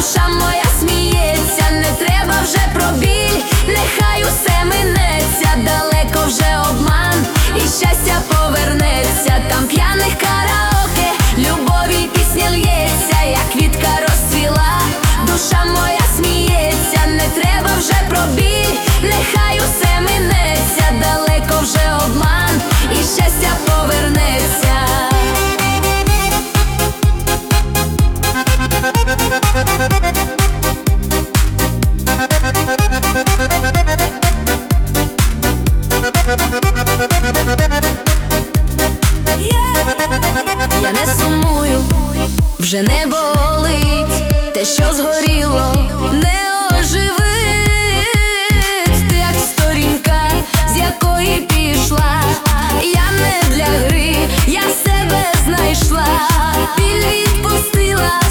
душа моя сміється, не треба вже про біль, нехай усе минеться, далеко вже обман, і щастя повернеться. Там п'яних караоке, любові пісня лється, як квітка розцвіла. Душа моя сміється, не треба вже про біль, нехай усе минеться, далеко вже обман, і щастя повернеться. Я не сумую, вже не болить, те, що згоріло, не оживить. Ти як сторінка, з якої пішла, я не для гри, я себе знайшла, біль відпустила.